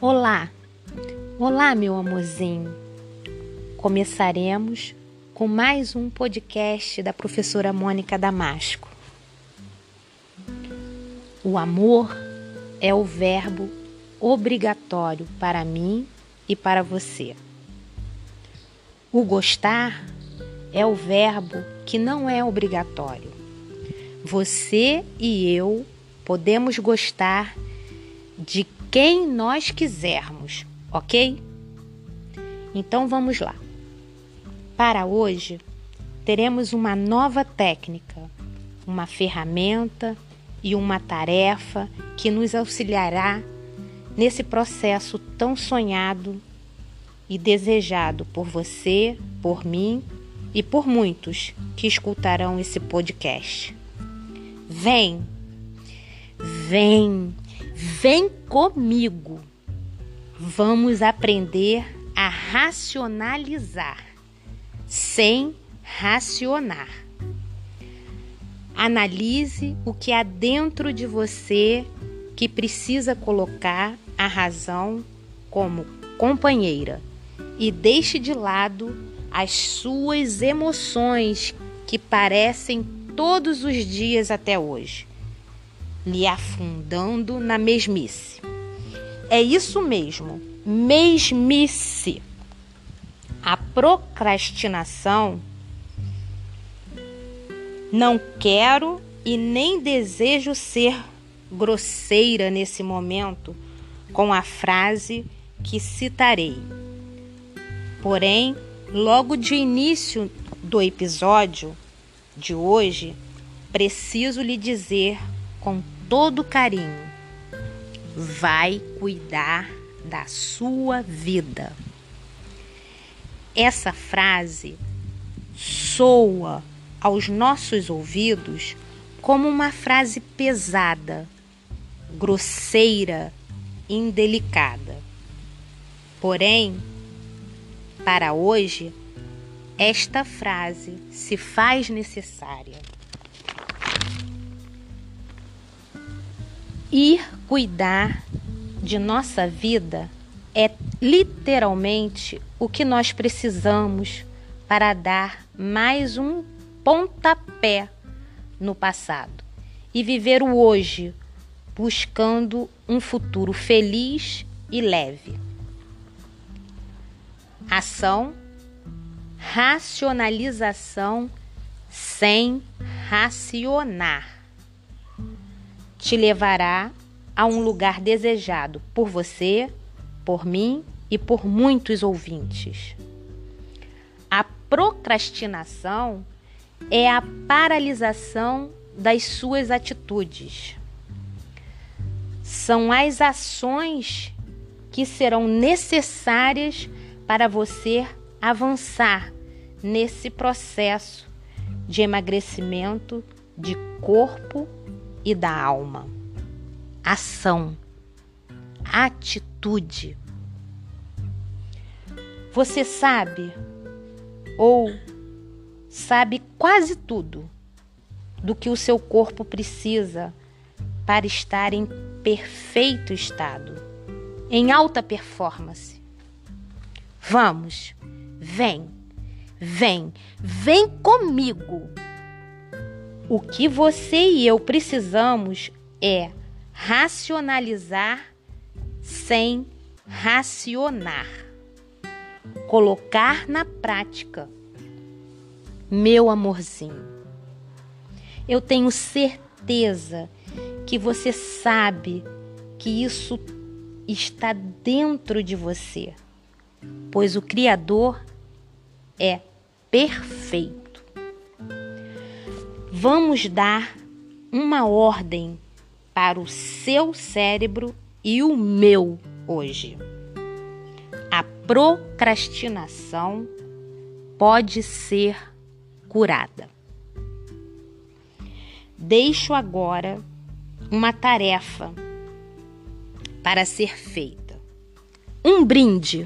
Olá, olá meu amorzinho. Começaremos com mais um podcast da professora Mônica Damasco. O amor é o verbo obrigatório para mim e para você. O gostar é o verbo que não é obrigatório. Você e eu podemos gostar de quem nós quisermos, ok? Então vamos lá. Para hoje, teremos uma nova técnica, uma ferramenta e uma tarefa que nos auxiliará nesse processo tão sonhado e desejado por você, por mim e por muitos que escutarão esse podcast. Vem comigo. Vamos aprender a racionalizar, sem racionar. Analise o que há dentro de você que precisa colocar a razão como companheira e deixe de lado as suas emoções que parecem todos os dias até hoje, lhe afundando na mesmice. É isso mesmo, mesmice. A procrastinação, não quero e nem desejo ser grosseira nesse momento com a frase que citarei. Porém, logo de início do episódio de hoje, preciso lhe dizer com todo carinho: vai cuidar da sua vida. Essa frase soa aos nossos ouvidos como uma frase pesada, grosseira, indelicada. Porém, para hoje, esta frase se faz necessária. Ir cuidar de nossa vida é literalmente o que nós precisamos para dar mais um pontapé no passado e viver o hoje, buscando um futuro feliz e leve. Ação, racionalização sem racionar te levará a um lugar desejado por você, por mim e por muitos ouvintes. A procrastinação é a paralisação das suas atitudes. São as ações que serão necessárias para você avançar nesse processo de emagrecimento de corpo e da alma. Ação, atitude. Você sabe ou sabe quase tudo do que o seu corpo precisa para estar em perfeito estado, em alta performance. Vamos, vem comigo. O que você e eu precisamos é racionalizar sem racionar. Colocar na prática. Meu amorzinho, eu tenho certeza que você sabe que isso está dentro de você, pois o Criador é perfeito. Vamos dar uma ordem para o seu cérebro e o meu hoje. A procrastinação pode ser curada. Deixo agora uma tarefa para ser feita. Um brinde.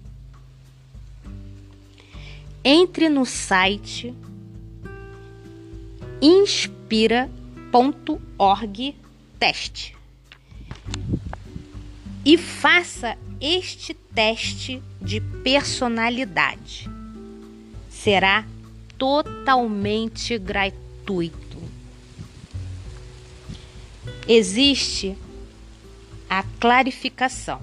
Entre no site inspira.org teste e faça este teste de personalidade. Será totalmente gratuito. Existe a clarificação.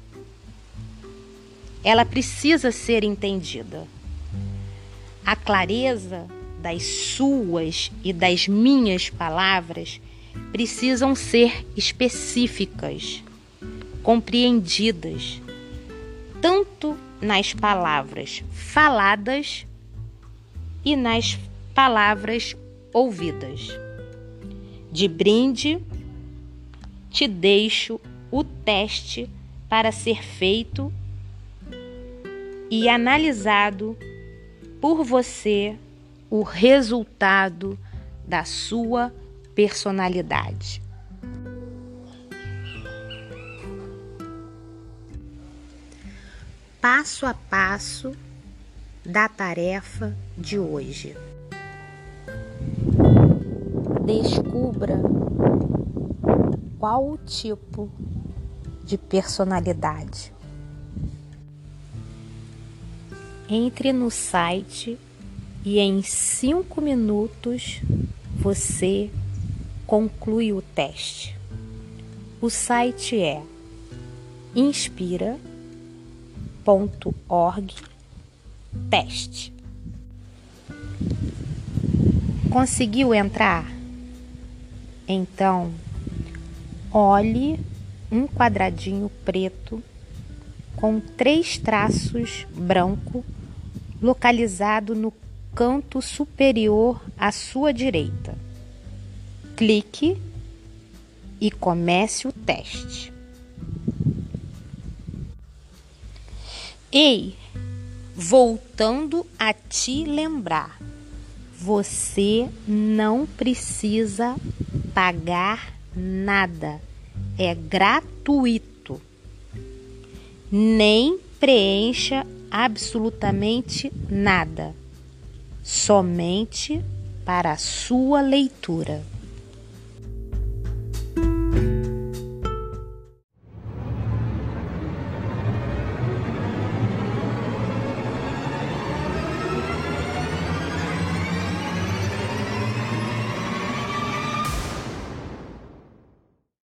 Ela precisa ser entendida. A clareza das suas e das minhas palavras precisam ser específicas, compreendidas, tanto nas palavras faladas e nas palavras ouvidas. De brinde, te deixo o teste para ser feito e analisado por você o resultado da sua personalidade. Passo a passo da tarefa de hoje. Descubra qual o tipo de personalidade. Entre no site e em 5 minutos você conclui o teste. O site é inspira.org/teste. Conseguiu entrar? Então, olhe um quadradinho preto com 3 traços branco localizado no canto superior à sua direita. Clique e comece o teste. Ei, voltando a te lembrar, você não precisa pagar nada, é gratuito. Nem preencha absolutamente nada, somente para a sua leitura.